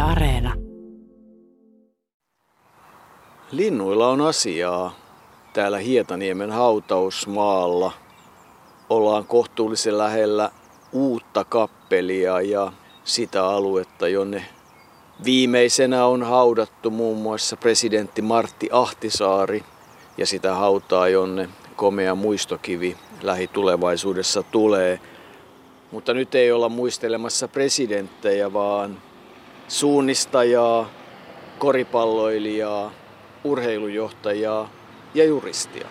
Areena. Linnuilla on asiaa. Täällä Hietaniemen hautausmaalla ollaan kohtuullisen lähellä uutta kappelia ja sitä aluetta, jonne viimeisenä on haudattu muun muassa presidentti Martti Ahtisaari ja sitä hautaa, jonne komea muistokivi lähitulevaisuudessa tulee. Mutta nyt ei olla muistelemassa presidenttejä, vaan suunnistajaa, koripalloilijaa, urheilujohtajaa ja juristia.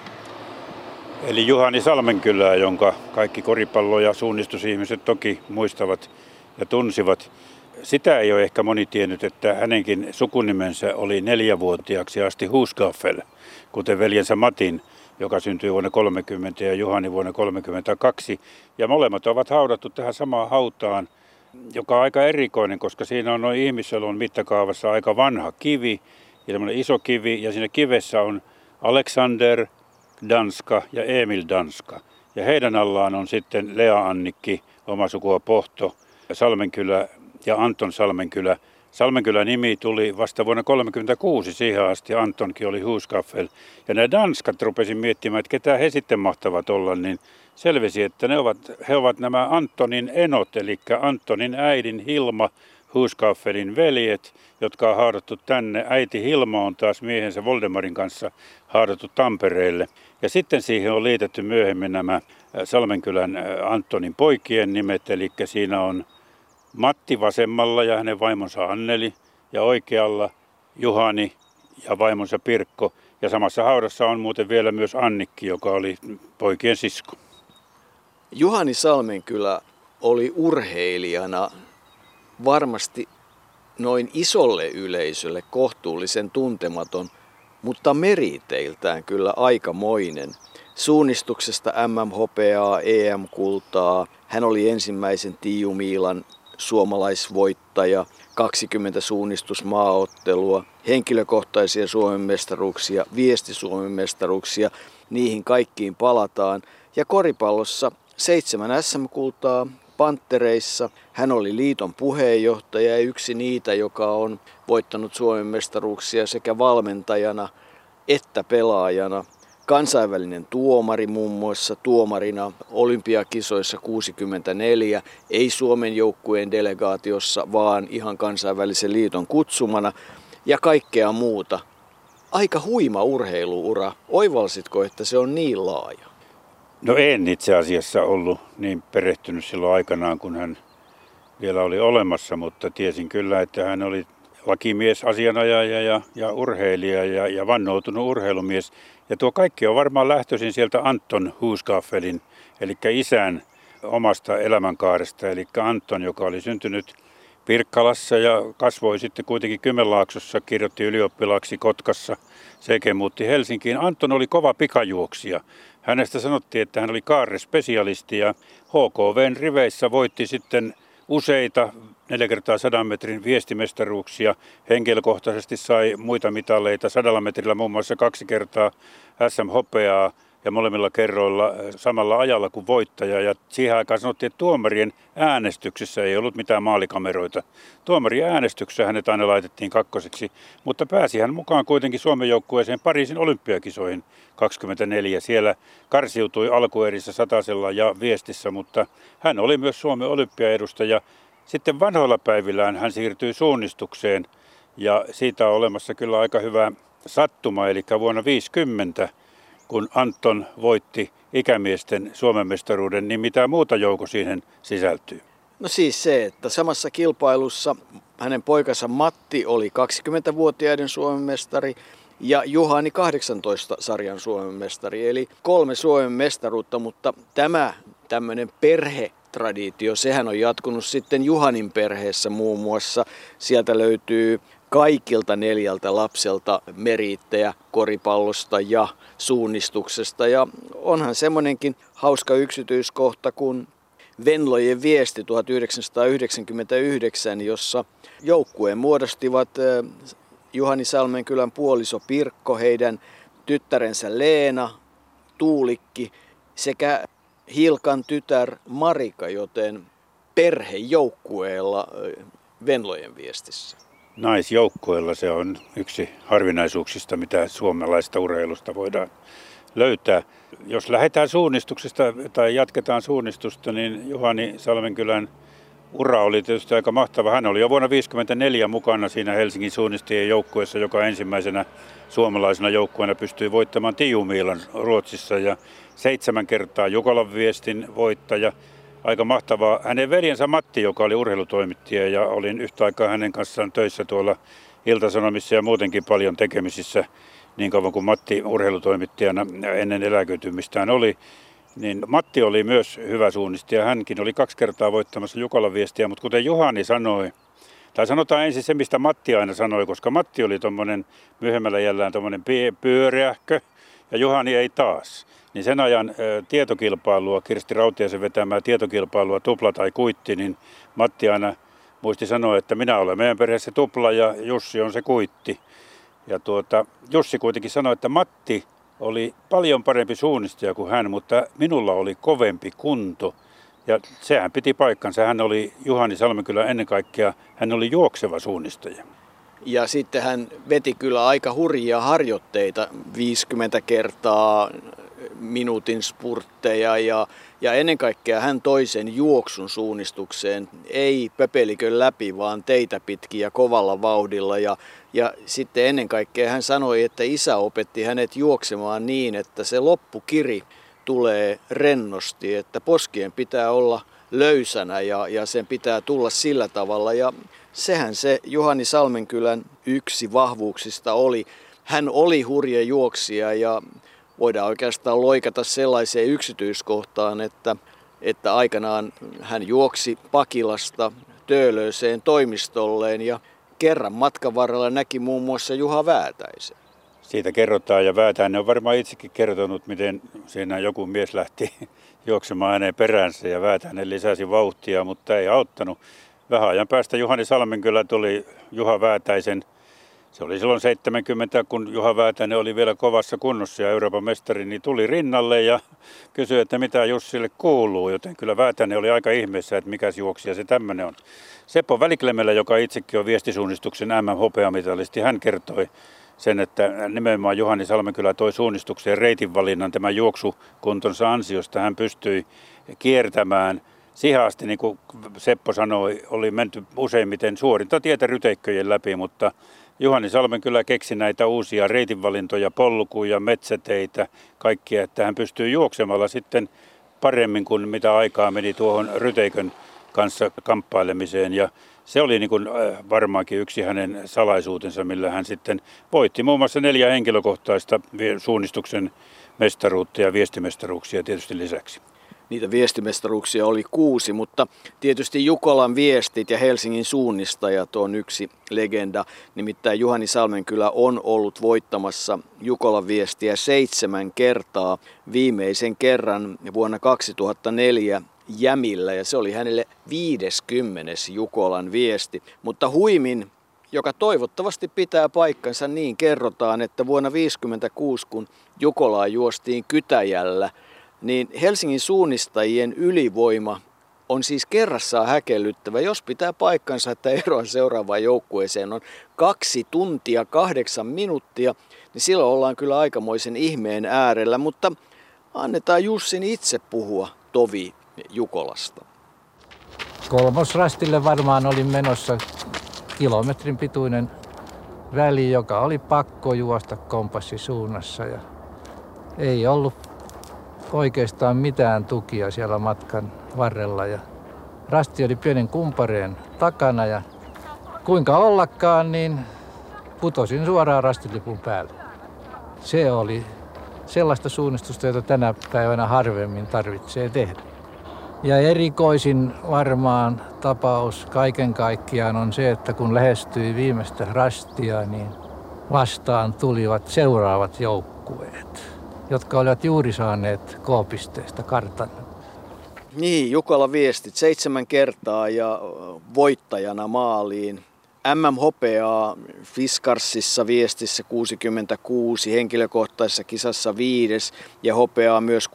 Eli Juhani Salmenkylää, jonka kaikki koripallo- ja suunnistusihmiset toki muistavat ja tunsivat. Sitä ei ole ehkä moni tiennyt, että hänenkin sukunimensä oli 4-vuotiaaksi asti Husgaffel, kuten veljensä Matin, joka syntyi vuonna 30 ja Juhani vuonna 32. Ja molemmat ovat haudattu tähän samaan hautaan, joka on aika erikoinen, koska siinä on noin ihmiselon mittakaavassa aika vanha kivi, tämmöinen iso kivi, ja siinä kivessä on Alexander Danska ja Emil Danska. Ja heidän allaan on sitten Lea Annikki, oma sukua Pohto, Salmenkylä ja Anton Salmenkylä. Salmenkylän nimi tuli vasta vuonna 1936, siihen asti Antonkin oli Husgaffel. Ja nämä Danskat rupesin miettimään, että ketä he sitten mahtavat olla, niin selvisi, että he ovat nämä Antonin enot, eli Antonin äidin Hilma, Husgaffelin veljet, jotka on haudattu tänne. Äiti Hilma on taas miehensä Voldemarin kanssa haudattu Tampereelle. Ja sitten siihen on liitetty myöhemmin nämä Salmenkylän Antonin poikien nimet, eli siinä on Matti vasemmalla ja hänen vaimonsa Anneli ja oikealla Juhani ja vaimonsa Pirkko. Ja samassa haudassa on muuten vielä myös Annikki, joka oli poikien sisko. Juhani Salmenkylä oli urheilijana varmasti noin isolle yleisölle kohtuullisen tuntematon, mutta meriteiltään kyllä aikamoinen. Suunnistuksesta MM-hopeaa, EM-kultaa. Hän oli ensimmäisen Tiiu Miilan suomalaisvoittaja, 20 suunnistusmaaottelua, henkilökohtaisia Suomen mestaruuksia, viesti-Suomen mestaruuksia. Niihin kaikkiin palataan. Ja koripallossa 7 SM-kultaa Panttereissa. Hän oli liiton puheenjohtaja ja yksi niitä, joka on voittanut Suomen mestaruuksia sekä valmentajana että pelaajana. Kansainvälinen tuomari muun muassa tuomarina olympiakisoissa 64, ei Suomen joukkueen delegaatiossa, vaan ihan kansainvälisen liiton kutsumana ja kaikkea muuta. Aika huima urheiluura. Oivalsitko, että se on niin laaja? No en itse asiassa ollut niin perehtynyt silloin aikanaan, kun hän vielä oli olemassa, mutta tiesin kyllä, että hän oli lakimies, asianajaja ja urheilija ja vannoutunut urheilumies. Ja tuo kaikki on varmaan lähtöisin sieltä Anton Husgaffelin, eli isän omasta elämänkaaresta. Eli Anton, joka oli syntynyt Pirkkalassa ja kasvoi sitten kuitenkin Kymenlaaksossa, kirjoitti ylioppilaaksi Kotkassa, sekä muutti Helsinkiin. Anton oli kova pikajuoksija. Hänestä sanottiin, että hän oli kaarrespesialisti ja HKV:n riveissä voitti sitten useita 4x100 metrin viestimestaruuksia. Henkilökohtaisesti sai muita mitaleita 100 metrillä muun muassa 2 kertaa SM-hopeaa ja molemmilla kerroilla samalla ajalla kuin voittaja. Ja siihen aikaan sanottiin, että tuomarien äänestyksessä ei ollut mitään maalikameroita. Tuomarien äänestyksessä hänet aina laitettiin kakkoseksi, mutta pääsi hän mukaan kuitenkin Suomen joukkueeseen Pariisin olympiakisoihin 24. Siellä karsiutui alkuerissä satasella ja viestissä, mutta hän oli myös Suomen olympiaedustaja. Sitten vanhoilla päivillään hän siirtyi suunnistukseen ja siitä on olemassa kyllä aika hyvä sattuma, eli vuonna 1950, kun Anton voitti ikämiesten Suomen mestaruuden, niin mitä muuta jouko siihen sisältyy? No siis se, että samassa kilpailussa hänen poikansa Matti oli 20-vuotiaiden Suomen mestari ja Juhani 18 sarjan Suomen mestari, eli 3 Suomen mestaruutta, mutta tämä tämmöinen perhetraditio, sehän on jatkunut sitten Juhanin perheessä muun muassa. Sieltä löytyy kaikilta 4 lapselta meriittejä koripallosta ja suunnistuksesta. Ja onhan semmoinenkin hauska yksityiskohta kuin Venlojen viesti 1999, jossa joukkueen muodostivat Juhani Salmenkylän puoliso Pirkko, heidän tyttärensä Leena, Tuulikki sekä Hilkan tytär Marika, joten perhejoukkueella Venlojen viestissä. naisjoukkueella. Se on yksi harvinaisuuksista, mitä suomalaista urheilusta voidaan löytää. Jos lähdetään suunnistuksesta tai jatketaan suunnistusta, niin Juhani Salmenkylän ura oli tietysti aika mahtava. Hän oli jo vuonna 1954 mukana siinä Helsingin suunnistajien joukkueessa, joka ensimmäisenä suomalaisena joukkueena pystyi voittamaan Tiumiilan Ruotsissa ja 7 kertaa Jukolan viestin voittaja. Aika mahtavaa. Hänen veljensä Matti, joka oli urheilutoimittaja ja olin yhtä aikaa hänen kanssaan töissä tuolla Ilta-Sanomissa ja muutenkin paljon tekemisissä niin kauan kuin Matti urheilutoimittajana ennen eläköitymistään oli. Niin Matti oli myös hyvä suunnistaja. Hänkin oli 2 kertaa voittamassa Jukolan viestiä, mutta kuten Juhani sanoi, tai sanotaan ensin se, mistä Matti aina sanoi, koska Matti oli tuommoinen myöhemmällä jällään tuommoinen pyöreähkö ja Juhani ei taas. Niin sen ajan tietokilpailua, Kirsti Rautiaisen vetämää tietokilpailua, tupla tai kuitti, niin Matti aina muisti sanoa, että minä olen meidän perheessä tupla ja Jussi on se kuitti. Ja Jussi kuitenkin sanoi, että Matti oli paljon parempi suunnistaja kuin hän, mutta minulla oli kovempi kunto. Ja sehän piti paikkansa. Hän oli Juhani Salmenkylä ennen kaikkea, hän oli juokseva suunnistaja. Ja sitten hän veti kyllä aika hurjia harjoitteita, 50 kertaa minuutin spurtteja ja ennen kaikkea hän toi sen juoksun suunnistukseen, ei pöpelikön läpi, vaan teitä pitkin ja kovalla vauhdilla. Ja sitten ennen kaikkea hän sanoi, että isä opetti hänet juoksemaan niin, että se loppukiri tulee rennosti, että poskien pitää olla löysänä ja sen pitää tulla sillä tavalla. Ja sehän se Juhani Salmenkylän yksi vahvuuksista oli. Hän oli hurja juoksija ja voidaan oikeastaan loikata sellaiseen yksityiskohtaan, että aikanaan hän juoksi Pakilasta Töölöseen toimistolleen ja kerran matkan varrella näki muun muassa Juha Väätäisen. Siitä kerrotaan ja Väätäinen on varmaan itsekin kertonut, miten siinä joku mies lähti juoksemaan hänen peränsä ja Väätäinen lisäsi vauhtia, mutta ei auttanut. Vähän ajan päästä Juhani Salmenkylä tuli Juha Väätäisen. Se oli silloin 70, kun Juha Väätäinen oli vielä kovassa kunnossa ja Euroopan mestari, niin tuli rinnalle ja kysyi, että mitä Jussille kuuluu. Joten kyllä Väätäinen oli aika ihmeessä, että mikäs juoksija se tämmöinen on. Seppo Väliklemellä, joka itsekin on viestisuunnistuksen MM-hopeamitalisti, hän kertoi sen, että nimenomaan Juhani Salmenkylä toi suunnistukseen reitinvalinnan tämän juoksukuntonsa ansiosta. Hän pystyi kiertämään sihaasti, niin kuin Seppo sanoi, oli menty useimmiten suorinta tietä ryteikköjen läpi, mutta Juhani Salmenkylä keksi näitä uusia reitinvalintoja, polkuja, metsäteitä, kaikkia, että hän pystyy juoksemalla sitten paremmin kuin mitä aikaa meni tuohon ryteikön kanssa kamppailemiseen. Ja se oli niin kuin varmaankin yksi hänen salaisuutensa, millä hän sitten voitti muun muassa 4 henkilökohtaista suunnistuksen mestaruutta ja viestimestaruuksia tietysti lisäksi. Niitä viestimestaruuksia oli 6, mutta tietysti Jukolan viestit ja Helsingin suunnistajat on yksi legenda. Nimittäin Juhani Salmenkylä on ollut voittamassa Jukolan viestiä 7 kertaa, viimeisen kerran vuonna 2004 Jämillä ja se oli hänelle 50. Jukolan viesti. Mutta huimin, joka toivottavasti pitää paikkansa, niin kerrotaan, että vuonna 1956, kun Jukolaa juostiin Kytäjällä, niin Helsingin suunnistajien ylivoima on siis kerrassaan häkellyttävä. Jos pitää paikkansa, että eroa seuraavaan joukkueeseen on 2 tuntia 8 minuuttia, niin silloin ollaan kyllä aikamoisen ihmeen äärellä. Mutta annetaan Jussin itse puhua tovi Jukolasta. Kolmosrastille varmaan oli menossa kilometrin pituinen väli, joka oli pakko juosta kompassisuunnassa. Ja ei ollut oikeastaan mitään tukia siellä matkan varrella. Ja rasti oli pienen kumpareen takana ja kuinka ollakaan, niin putosin suoraan rastilipun päälle. Se oli sellaista suunnistusta, jota tänä päivänä harvemmin tarvitsee tehdä. Ja erikoisin varmaan tapaus kaiken kaikkiaan on se, että kun lähestyi viimeistä rastia, niin vastaan tulivat seuraavat joukkueet, jotka olivat juuri saaneet K-pisteestä kartan. Niin, Jukola viestit 7 kertaa ja voittajana maaliin. MM-hopeaa Fiskarsissa viestissä 66, henkilökohtaisessa kisassa 5. ja hopeaa myös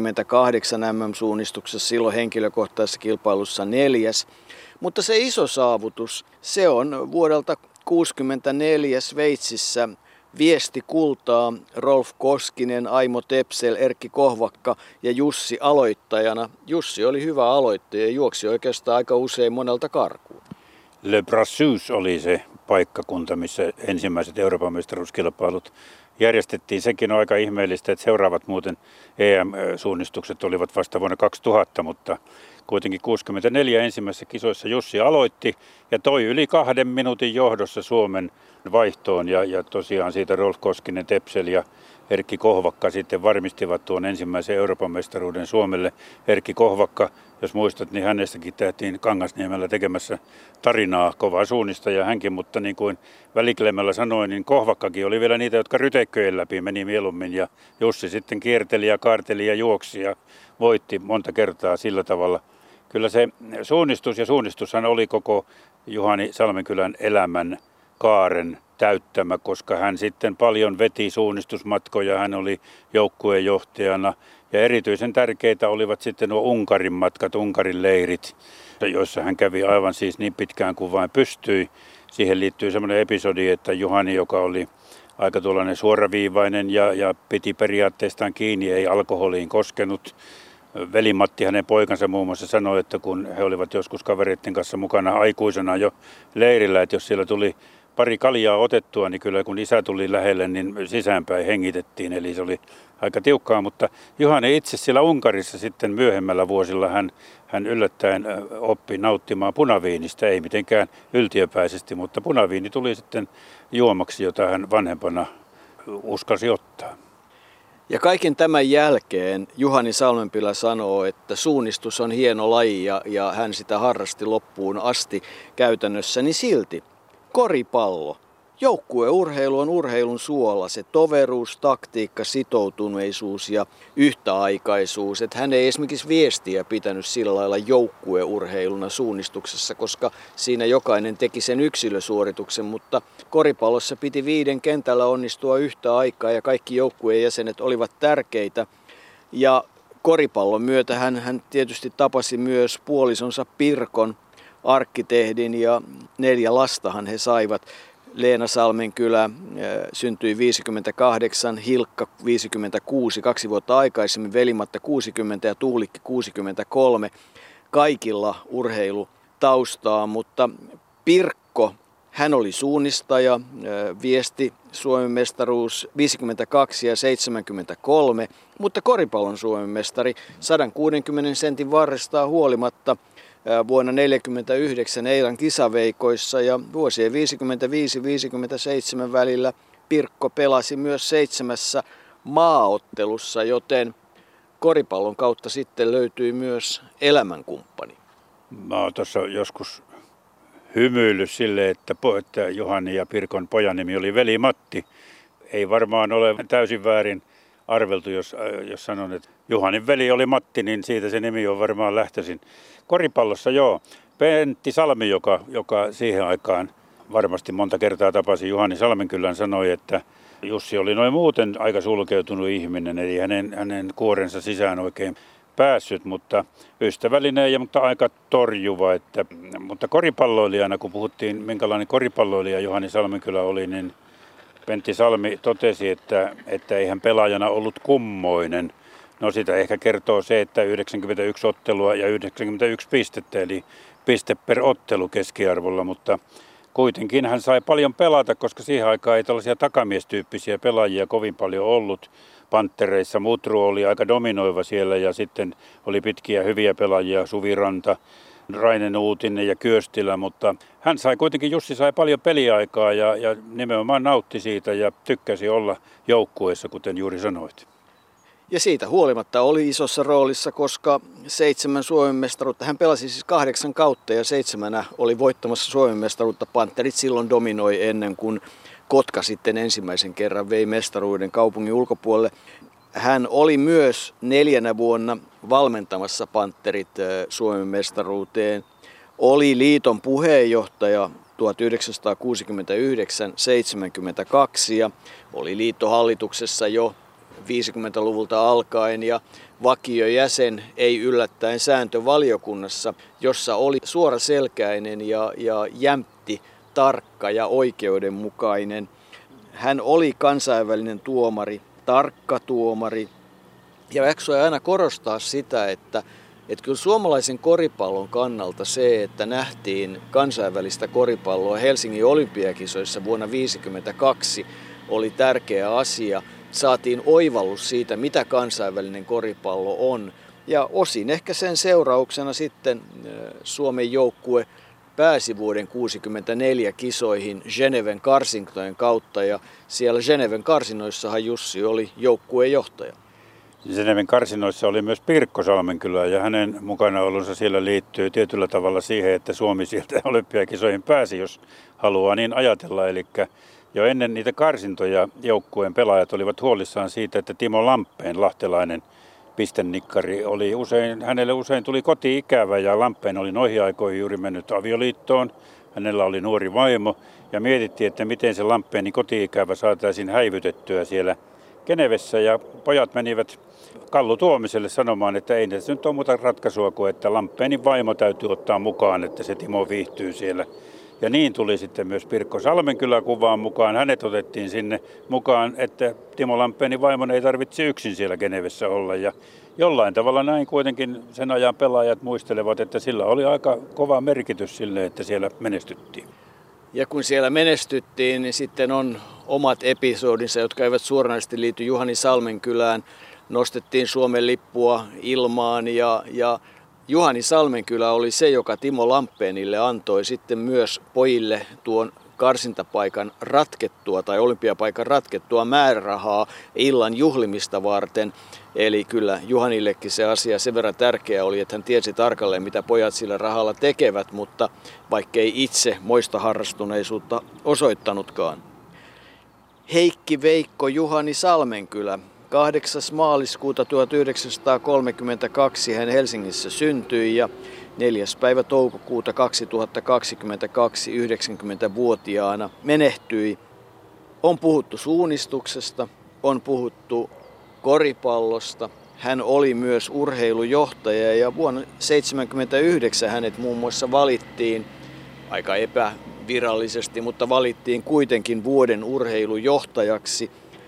68 MM-suunnistuksessa, silloin henkilökohtaisessa kilpailussa 4. Mutta se iso saavutus, se on vuodelta 1964 Sveitsissä Viesti kultaa, Rolf Koskinen, Aimo Tepsel, Erkki Kohvakka ja Jussi aloittajana. Jussi oli hyvä aloittaja ja juoksi oikeastaan aika usein monelta karkuun. Le Brassus oli se paikkakunta, missä ensimmäiset Euroopan mestaruuskilpailut järjestettiin. Sekin on aika ihmeellistä, että seuraavat muuten EM-suunnistukset olivat vasta vuonna 2000, mutta kuitenkin 64 ensimmäisissä kisoissa Jussi aloitti ja toi yli 2 minuutin johdossa Suomen vaihtoon ja tosiaan siitä Rolf Koskinen, Tepsel ja Erkki Kohvakka sitten varmistivat tuon ensimmäisen Euroopan mestaruuden Suomelle. Erkki Kohvakka, jos muistat, niin hänestäkin tehtiin Kangasniemellä tekemässä tarinaa, kovaa suunnistaja hänkin, mutta niin kuin Väliklemällä sanoi, niin Kohvakkakin oli vielä niitä, jotka ryteikköjen läpi meni mieluummin ja Jussi sitten kierteli ja kaarteli ja juoksi ja voitti monta kertaa sillä tavalla. Kyllä se suunnistus ja suunnistushan oli koko Juhani Salmenkylän elämän kaaren täyttämä, koska hän sitten paljon veti suunnistusmatkoja, hän oli joukkueenjohtajana ja erityisen tärkeitä olivat sitten nuo Unkarin matkat, Unkarin leirit, joissa hän kävi aivan siis niin pitkään kuin vain pystyi. Siihen liittyy semmoinen episodi, että Juhani, joka oli aika tuollainen suoraviivainen ja piti periaatteestaan kiinni, ei alkoholiin koskenut. Veli-Matti, hänen poikansa muun muassa sanoi, että kun he olivat joskus kavereiden kanssa mukana aikuisena jo leirillä, että jos siellä tuli pari kaljaa otettua, niin kyllä kun isä tuli lähelle, niin sisäänpäin hengitettiin. Eli se oli aika tiukkaa, mutta Juhani itse siellä Unkarissa sitten myöhemmällä vuosilla hän yllättäen oppi nauttimaan punaviinistä, ei mitenkään yltiöpäisesti, mutta punaviini tuli sitten juomaksi, jota hän vanhempana uskalsi ottaa. Ja kaiken tämän jälkeen Juhani Salmenpylä sanoo, että suunnistus on hieno laji ja hän sitä harrasti loppuun asti käytännössä, niin silti koripallo. Joukkueurheilu on urheilun suola, se toveruus, taktiikka, sitoutuneisuus ja yhtäaikaisuus. Että hän ei esimerkiksi viestiä pitänyt sillä lailla joukkueurheiluna suunnistuksessa, koska siinä jokainen teki sen yksilösuorituksen, mutta koripallossa piti 5 kentällä onnistua yhtä aikaa ja kaikki joukkueen jäsenet olivat tärkeitä. Ja koripallon myötä hän tietysti tapasi myös puolisonsa Pirkon, arkkitehdin, ja 4 lastahan he saivat. Leena Salmenkylä syntyi 58, Hilkka 56, 2 vuotta aikaisemmin, Veli-Matta 60 ja Tuulikki 63. Kaikilla urheilutaustaa, mutta Pirkko, hän oli suunnistaja, viesti Suomen mestaruus 52 ja 73, mutta koripallon Suomen mestari 160 sentin varrestaan huolimatta vuonna 1949 Eilan kisaveikoissa ja vuosien 55-57 välillä Pirkko pelasi myös 7 maaottelussa, joten koripallon kautta sitten löytyi myös elämänkumppani. Mä oon tuossa joskus hymyillyt sille, että Juhani ja Pirkon pojan nimi oli Veli-Matti. Ei varmaan ole täysin väärin arveltu, jos sanon, että Juhanin veli oli Matti, niin siitä se nimi on varmaan lähtöisin. Koripallossa joo. Pentti Salmi, joka siihen aikaan varmasti monta kertaa tapasi Juhani Salmenkylän, sanoi, että Jussi oli noin muuten aika sulkeutunut ihminen, eli hänen kuorensa sisään oikein päässyt, mutta ystävällinen ja mutta aika torjuva. Mutta koripalloilijana, kun puhuttiin minkälainen koripalloilija Juhani Salmenkylä oli, niin Pentti Salmi totesi, että ei hän pelaajana ollut kummoinen. No sitä ehkä kertoo se, että 91 ottelua ja 91 pistettä, eli piste per ottelu keskiarvolla, mutta kuitenkin hän sai paljon pelata, koska siihen aikaan ei tällaisia takamiestyyppisiä pelaajia kovin paljon ollut. Panttereissa Mutru oli aika dominoiva siellä ja sitten oli pitkiä hyviä pelaajia, Suvi Ranta, Rainen Uutinen ja Kyöstilä, mutta Jussi sai paljon peliaikaa ja nimenomaan nautti siitä ja tykkäsi olla joukkueessa, kuten juuri sanoit. Ja siitä huolimatta oli isossa roolissa, koska 7 Suomen mestaruutta, hän pelasi siis 8 kautta ja 7 oli voittamassa Suomen mestaruutta. Pantterit silloin dominoi ennen kuin Kotka sitten ensimmäisen kerran vei mestaruuden kaupungin ulkopuolelle. Hän oli myös 4 vuonna valmentamassa Pantterit Suomen mestaruuteen. Oli liiton puheenjohtaja 1969-72 ja oli liittohallituksessa jo 50-luvulta alkaen ja vakiojäsen ei yllättäen sääntövaliokunnassa, jossa oli suoraselkäinen ja jämpti tarkka ja oikeudenmukainen. Hän oli kansainvälinen tuomari, tarkka tuomari ja jaksoi aina korostaa sitä, että kyllä suomalaisen koripallon kannalta se, että nähtiin kansainvälistä koripalloa Helsingin olympiakisoissa vuonna 1952 oli tärkeä asia. Saatiin oivallus siitä, mitä kansainvälinen koripallo on. Ja osin ehkä sen seurauksena sitten Suomen joukkue pääsi vuoden 1964 kisoihin Geneven karsintojen kautta. Ja siellä Geneven karsinoissahan Jussi oli joukkueen johtaja. Geneven karsinoissa oli myös Pirkko Salmenkylä ja hänen mukanaolonsa siellä liittyy tietyllä tavalla siihen, että Suomi sieltä olympiakisoihin pääsi, jos haluaa niin ajatella. Eli jo ennen niitä karsintoja joukkueen pelaajat olivat huolissaan siitä, että Timo Lamppeen, lahtelainen pistennikkari, hänelle usein tuli koti-ikävä ja Lamppeen oli noihin aikoihin juuri mennyt avioliittoon. Hänellä oli nuori vaimo ja mietittiin, että miten se Lamppeen koti-ikävä saataisiin häivytettyä siellä Genevessä ja pojat menivät Kallu Tuomiselle sanomaan, että ei tässä nyt ole muuta ratkaisua kuin, että Lamppeenin vaimo täytyy ottaa mukaan, että se Timo viihtyy siellä. Ja niin tuli sitten myös Pirkko Salmenkylä kuvaan mukaan. Hänet otettiin sinne mukaan, että Timo Lamppeenin vaimon ei tarvitse yksin siellä Genevessä olla. Ja jollain tavalla näin kuitenkin sen ajan pelaajat muistelevat, että sillä oli aika kova merkitys sille, että siellä menestyttiin. Ja kun siellä menestyttiin, niin sitten on omat episodinsa, jotka eivät suoranaisesti liity Juhani Salmenkylään. Nostettiin Suomen lippua ilmaan ja Juhani Salmenkylä oli se, joka Timo Lamppeenille antoi sitten myös pojille tuon karsintapaikan ratkettua tai olympiapaikan ratkettua määrärahaa illan juhlimista varten. Eli kyllä Juhanillekin se asia sen verran tärkeä oli, että hän tiesi tarkalleen, mitä pojat sillä rahalla tekevät, mutta vaikkei itse moista harrastuneisuutta osoittanutkaan. Heikki Veikko Juhani Salmenkylä. 8. maaliskuuta 1932 hän Helsingissä syntyi ja 4. päivä toukokuuta 2022 90-vuotiaana menehtyi. On puhuttu suunnistuksesta, on puhuttu koripallosta. Hän oli myös urheilujohtaja ja vuonna 1979 hänet muun muassa valittiin aika epävirallisesti, mutta valittiin kuitenkin vuoden urheilujohtajaksi.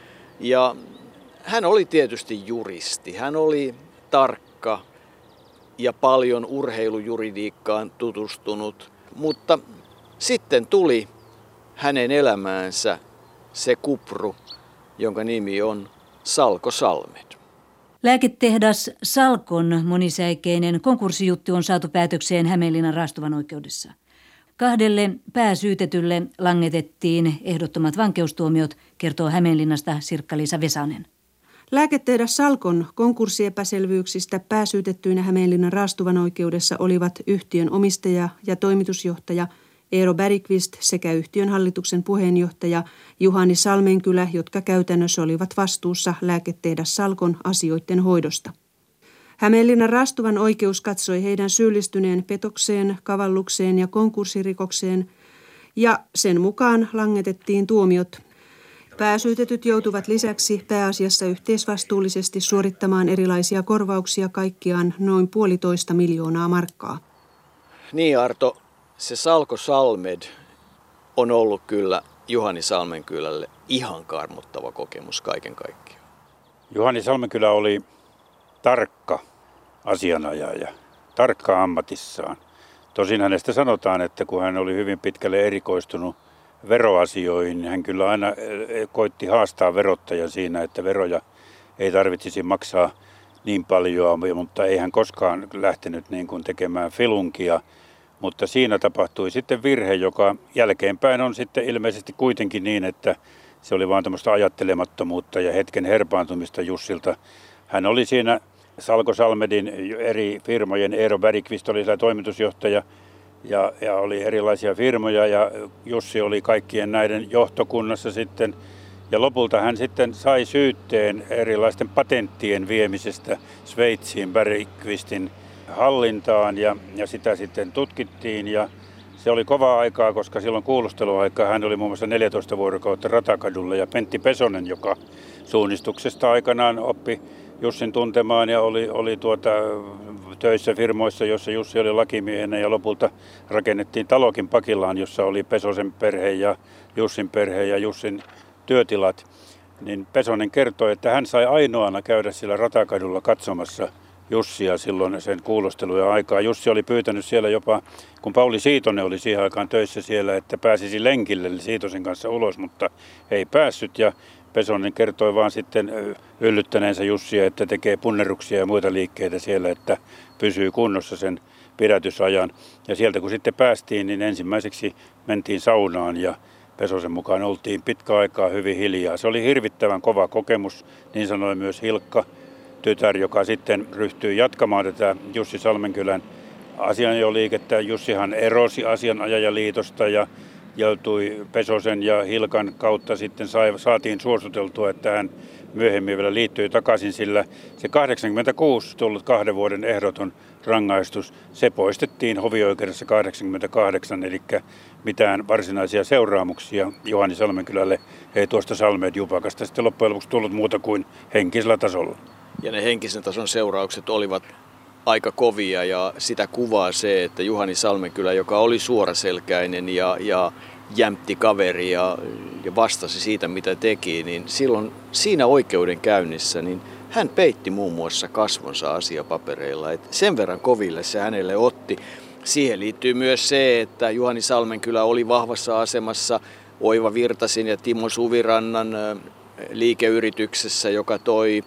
Ja hän oli tietysti juristi. Hän oli tarkka ja paljon urheilujuridiikkaan tutustunut, mutta sitten tuli hänen elämäänsä se kupru, jonka nimi on Salko Salmed. Lääketehdas Salkon monisäikeinen konkurssijuttu on saatu päätökseen Hämeenlinnan raastuvan oikeudessa. 2 pääsyytetylle langetettiin ehdottomat vankeustuomiot, kertoo Hämeenlinnasta Sirkka-Liisa Vesanen. Lääketehdas Salkon konkurssiepäselvyyksistä pääsyytettyinä Hämeenlinnan raastuvan oikeudessa olivat yhtiön omistaja ja toimitusjohtaja Eero Bergqvist sekä yhtiön hallituksen puheenjohtaja Juhani Salmenkylä, jotka käytännössä olivat vastuussa lääketehdas Salkon asioiden hoidosta. Hämeenlinnan raastuvan oikeus katsoi heidän syyllistyneen petokseen, kavallukseen ja konkurssirikokseen ja sen mukaan langetettiin tuomiot. Pääsyytetyt joutuvat lisäksi pääasiassa yhteisvastuullisesti suorittamaan erilaisia korvauksia kaikkiaan noin 1,5 miljoonaa markkaa. Niin Arto, se Salko Salmed on ollut kyllä Juhani Salmenkylälle ihan karmuttava kokemus kaiken kaikkiaan. Juhani Salmenkylä oli tarkka asianajaja, tarkka ammatissaan. Tosin hänestä sanotaan, että kun hän oli hyvin pitkälle erikoistunut veroasioihin, hän kyllä aina koitti haastaa verottajan siinä, että veroja ei tarvitsisi maksaa niin paljon, mutta ei hän koskaan lähtenyt niin kuin tekemään filunkia. Mutta siinä tapahtui sitten virhe, joka jälkeenpäin on sitten ilmeisesti kuitenkin niin, että se oli vaan tämmöistä ajattelemattomuutta ja hetken herpaantumista Jussilta. Hän oli siinä Salko Salmedin eri firmojen, Eero Bergqvist oli siellä toimitusjohtaja ja oli erilaisia firmoja ja Jussi oli kaikkien näiden johtokunnassa sitten. Ja lopulta hän sitten sai syytteen erilaisten patenttien viemisestä Sveitsiin Bergqvistin hallintaan ja sitä sitten tutkittiin ja se oli kovaa aikaa, koska silloin kuulusteluaikaa hän oli muun muassa 14 vuorokautta Ratakadulla ja Pentti Pesonen, joka suunnistuksesta aikanaan oppi Jussin tuntemaan ja oli töissä firmoissa, jossa Jussi oli lakimiehenä ja lopulta rakennettiin talokin Pakilaan, jossa oli Pesosen perhe ja Jussin työtilat. Niin Pesonen kertoi, että hän sai ainoana käydä siellä Ratakadulla katsomassa Jussia silloin sen kuulostelujen aikaa. Jussi oli pyytänyt siellä jopa, kun Pauli Siitonen oli siihen aikaan töissä siellä, että pääsisi lenkille Siitosen kanssa ulos, mutta ei päässyt. Ja Pesonen kertoi vaan sitten yllyttäneensä Jussia, että tekee punnerruksia ja muita liikkeitä siellä, että pysyy kunnossa sen pidätysajan. Ja sieltä kun sitten päästiin, niin ensimmäiseksi mentiin saunaan ja Pesosen mukaan oltiin pitkä aikaa hyvin hiljaa. Se oli hirvittävän kova kokemus, niin sanoi myös Hilkka, tytär, joka sitten ryhtyi jatkamaan tätä Jussi Salmenkylän asianajoliikettä. Jussihan erosi asianajajaliitosta ja joutui Pesosen ja Hilkan kautta sitten saatiin suositeltua, että hän myöhemmin vielä liittyi takaisin, sillä se 86 tullut 2 vuoden ehdoton rangaistus, se poistettiin hovioikeudessa 88, eli mitään varsinaisia seuraamuksia Juhani Salmenkylälle ei tuosta Salmeet Jupakasta sitten loppujen lopuksi tullut muuta kuin henkisellä tasolla. Ja ne henkisen tason seuraukset olivat aika kovia ja sitä kuvaa se, että Juhani Salmenkylä, joka oli suoraselkäinen ja jämpti kaveri ja vastasi siitä, mitä teki, niin silloin siinä oikeudenkäynnissä niin hän peitti muun muassa kasvonsa asiapapereilla. Et sen verran koville se hänelle otti. Siihen liittyy myös se, että Juhani Salmenkylä oli vahvassa asemassa Oiva Virtasin ja Timo Suvirannan liikeyrityksessä, joka toi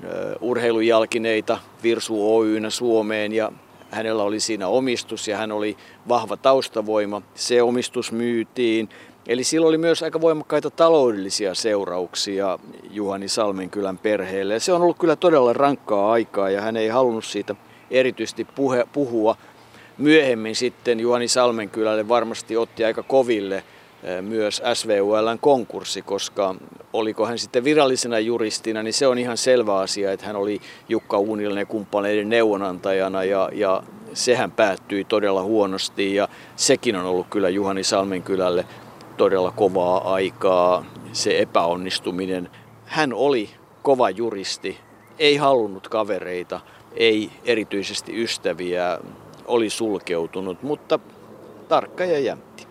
urheilujalkineita Virsu Oynä Suomeen ja hänellä oli siinä omistus ja hän oli vahva taustavoima. Se omistus myytiin. Eli sillä oli myös aika voimakkaita taloudellisia seurauksia Juhani Salmenkylän perheelle. Ja se on ollut kyllä todella rankkaa aikaa ja hän ei halunnut siitä erityisesti puhua. Myöhemmin sitten Juhani Salmenkylälle varmasti otti aika koville myös SVUL:n konkurssi, koska oliko hän sitten virallisena juristina, niin se on ihan selvä asia, että hän oli Jukka Uunilan ja kumppaneiden neuvonantajana ja sehän päättyi todella huonosti ja sekin on ollut kyllä Juhani Salmenkylälle todella kovaa aikaa, se epäonnistuminen. Hän oli kova juristi, ei halunnut kavereita, ei erityisesti ystäviä, oli sulkeutunut, mutta tarkka ja jämpti.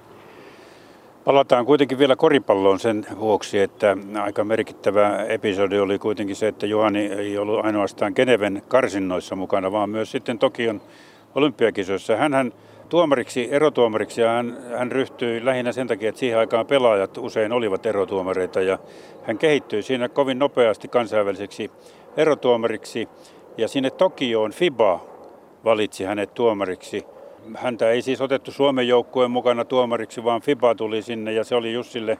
Palataan kuitenkin vielä koripalloon sen vuoksi, että aika merkittävä episodi oli kuitenkin se, että Juhani ei ollut ainoastaan Geneven karsinnoissa mukana, vaan myös sitten Tokion olympiakisoissa. Hänhän erotuomariksi ja hän ryhtyi lähinnä sen takia, että siihen aikaan pelaajat usein olivat erotuomareita ja hän kehittyi siinä kovin nopeasti kansainväliseksi erotuomariksi ja sinne Tokioon FIBA valitsi hänet tuomariksi. Häntä ei siis otettu Suomen joukkueen mukana tuomariksi, vaan FIBA tuli sinne ja se oli Jussille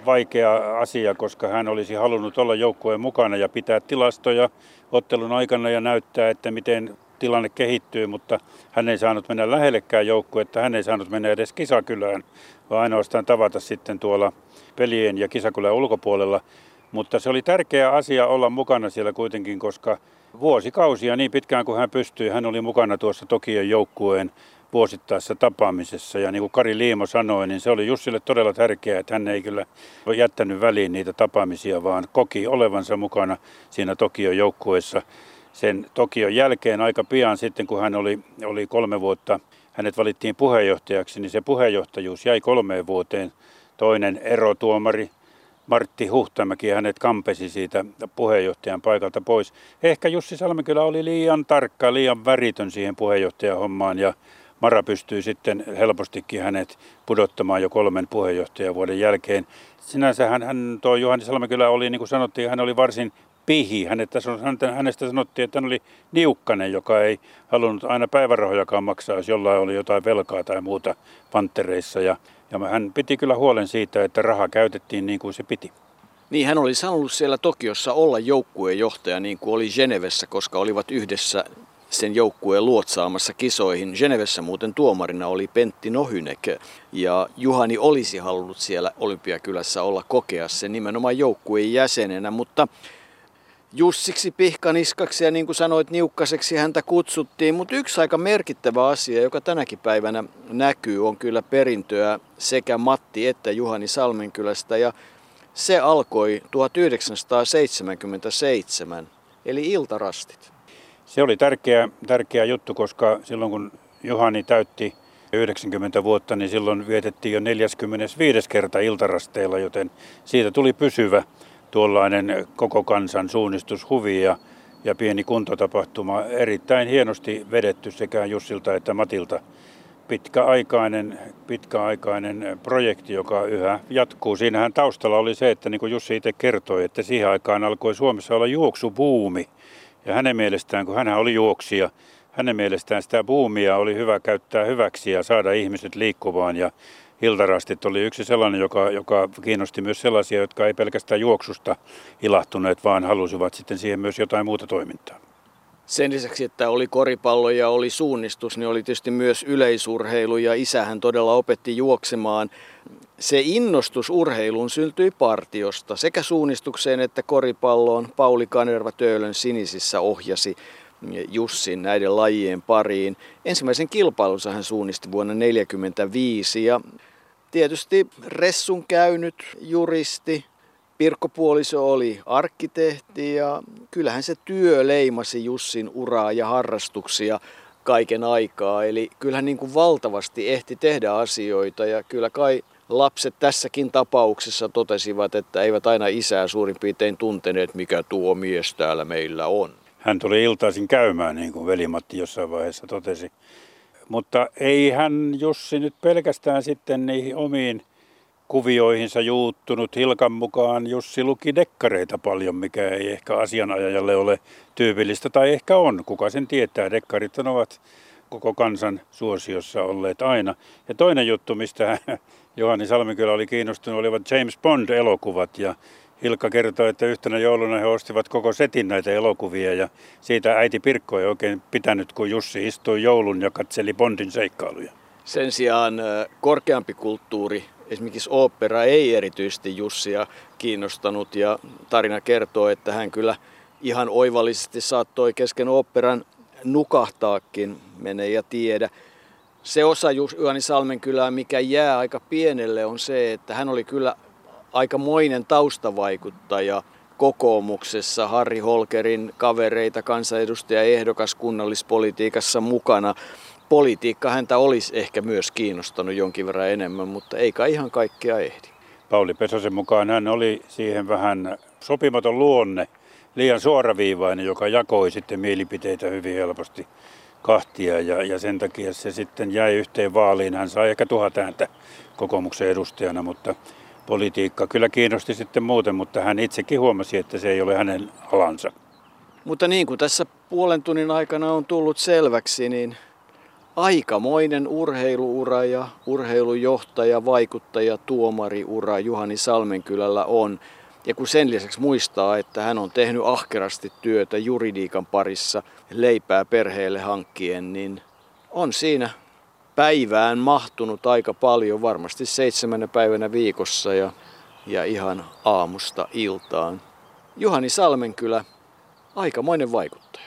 vaikea asia, koska hän olisi halunnut olla joukkueen mukana ja pitää tilastoja ottelun aikana ja näyttää, että miten tilanne kehittyy, mutta hän ei saanut mennä lähellekään joukkuetta, hän ei saanut mennä edes kisakylään, vaan ainoastaan tavata sitten tuolla pelien ja kisakylän ulkopuolella. Mutta se oli tärkeä asia olla mukana siellä kuitenkin, koska vuosikausia niin pitkään kuin hän pystyi, hän oli mukana tuossa Tokion joukkueen vuosittaisessa tapaamisessa. Ja niin kuin Kari Liimo sanoi, niin se oli Jussille todella tärkeää, että hän ei kyllä jättänyt väliin niitä tapaamisia, vaan koki olevansa mukana siinä Tokion joukkueessa. Sen Tokion jälkeen aika pian sitten, kun hän oli 3 vuotta, hänet valittiin puheenjohtajaksi, niin se puheenjohtajuus jäi 3 vuoteen. Toinen erotuomari, Martti Huhtamäki, hänet kampesi siitä puheenjohtajan paikalta pois. Ehkä Jussi Salmenkylä oli liian tarkka, liian väritön siihen puheenjohtajahommaan ja Mara pystyi sitten helpostikin hänet pudottamaan jo 3 puheenjohtajavuoden jälkeen. Sinänsä tuo Juhani Salmenkylä oli, niin kuin sanottiin, hän oli varsin pihi. Hänestä sanottiin, että hän oli niukkanen, joka ei halunnut aina päivärahojakaan maksaa, jos jollain oli jotain velkaa tai muuta panttereissa. Ja hän piti kyllä huolen siitä, että raha käytettiin niin kuin se piti. Niin, hän oli sanonut siellä Tokiossa olla joukkuejohtaja niin kuin oli Genevessä, koska olivat yhdessä sen joukkueen luotsaamassa kisoihin. Genevessä muuten tuomarina oli Pentti Nohynek ja Juhani olisi halunnut siellä Olympiakylässä olla kokea sen nimenomaan joukkueen jäsenenä, mutta Jussiksi, pihkaniskaksi ja niin kuin sanoit, niukkaseksi häntä kutsuttiin, mutta yksi aika merkittävä asia, joka tänäkin päivänä näkyy, on kyllä perintöä sekä Matti että Juhani Salmenkylästä ja se alkoi 1977, eli iltarastit. Se oli tärkeä juttu, koska silloin kun Juhani täytti 90 vuotta, niin silloin vietettiin jo 45. kerta iltarasteilla, joten siitä tuli pysyvä tuollainen koko kansan suunnistushuvi ja pieni kuntotapahtuma. Erittäin hienosti vedetty sekä Jussilta että Matilta. Pitkäaikainen projekti, joka yhä jatkuu. Siinähän taustalla oli se, että niin kuin Jussi itse kertoi, että siihen aikaan alkoi Suomessa olla juoksubuumi. Ja hänen mielestään, kun hänhän oli juoksija, hänen mielestään sitä buumia oli hyvä käyttää hyväksi ja saada ihmiset liikkumaan. Ja iltarastit oli yksi sellainen, joka kiinnosti myös sellaisia, jotka ei pelkästään juoksusta ilahtuneet, vaan halusivat sitten siihen myös jotain muuta toimintaa. Sen lisäksi, että oli koripallo ja oli suunnistus, niin oli tietysti myös yleisurheilu ja isähän todella opetti juoksemaan. Se innostus urheiluun syntyi partiosta. Sekä suunnistukseen että koripalloon Pauli Kanerva Töölön Sinisissä ohjasi Jussin näiden lajien pariin. Ensimmäisen kilpailunsa hän suunnisti vuonna 1945 ja tietysti ressun käynyt juristi. Pirkko-puoliso oli arkkitehti ja kyllähän se työ leimasi Jussin uraa ja harrastuksia kaiken aikaa. Eli kyllähän niin kuin valtavasti ehti tehdä asioita ja kyllä kai lapset tässäkin tapauksessa totesivat, että eivät aina isää suurin piirtein tunteneet, mikä tuo mies täällä meillä on. Hän tuli iltaisin käymään, niin kuin veli-Matti jossain vaiheessa totesi. Mutta ei hän Jussi nyt pelkästään sitten niihin omiin kuvioihinsa juuttunut. Hilkan mukaan Jussi luki dekkareita paljon, mikä ei ehkä asianajajalle ole tyypillistä, tai ehkä on. Kuka sen tietää, dekkarit ovat koko kansan suosiossa olleet aina. Ja toinen juttu, mistä Juhani Salmenkylä oli kiinnostunut, olivat James Bond-elokuvat. Ja Hilkka kertoi, että yhtenä jouluna he ostivat koko setin näitä elokuvia. Ja siitä äiti Pirkko ei oikein pitänyt, kun Jussi istui joulun ja katseli Bondin seikkailuja. Sen sijaan korkeampi kulttuuri, esimerkiksi ooppera, ei erityisesti Jussia kiinnostanut. Ja tarina kertoo, että hän kyllä ihan oivallisesti saattoi kesken oopperan nukahtaakin, mene ja tiedä. Se osa Juhani Salmenkylää, mikä jää aika pienelle, on se, että hän oli kyllä aikamoinen taustavaikuttaja kokoomuksessa. Harri Holkerin kavereita, kansanedustajaehdokas kunnallispolitiikassa mukana. Politiikka häntä olisi ehkä myös kiinnostanut jonkin verran enemmän, mutta ei kai ihan kaikkea ehdi. Pauli Pesosen mukaan hän oli siihen vähän sopimaton luonne, liian suoraviivainen, joka jakoi sitten mielipiteitä hyvin helposti kahtia ja sen takia se sitten jäi yhteen vaaliin. Hän sai ehkä 1000 ääntä kokoomuksen edustajana, mutta politiikka kyllä kiinnosti sitten muuten, mutta hän itsekin huomasi, että se ei ole hänen alansa. Mutta niin kuin tässä puolen tunnin aikana on tullut selväksi, niin aikamoinen urheiluura ja urheilujohtaja, vaikuttaja, tuomariura Juhani Salmenkylällä on. Ja kun sen lisäksi muistaa, että hän on tehnyt ahkerasti työtä juridiikan parissa leipää perheelle hankkien, niin on siinä päivään mahtunut aika paljon, varmasti 7 päivänä viikossa ja ihan aamusta iltaan. Juhani Salmenkylä, aikamoinen vaikuttaja.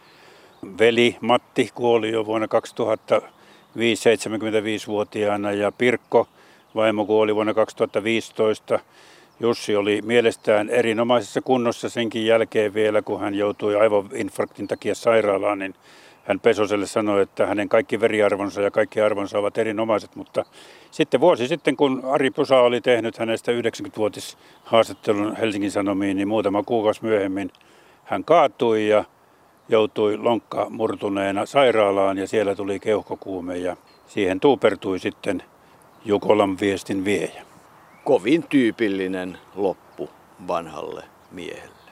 Veli Matti kuoli jo vuonna 2005 75-vuotiaana ja Pirkko vaimo kuoli vuonna 2015. Jussi oli mielestään erinomaisessa kunnossa senkin jälkeen vielä, kun hän joutui aivoinfarktin takia sairaalaan, niin hän Pesoselle sanoi, että hänen kaikki veriarvonsa ja kaikki arvonsa ovat erinomaiset, mutta sitten vuosi sitten, kun Ari Pusa oli tehnyt hänestä 90-vuotishaastattelun Helsingin Sanomiin, niin muutama kuukausi myöhemmin hän kaatui ja joutui lonkka murtuneena sairaalaan ja siellä tuli keuhkokuume ja siihen tuupertui sitten Jukolan viestin viejä. Kovin tyypillinen loppu vanhalle miehelle.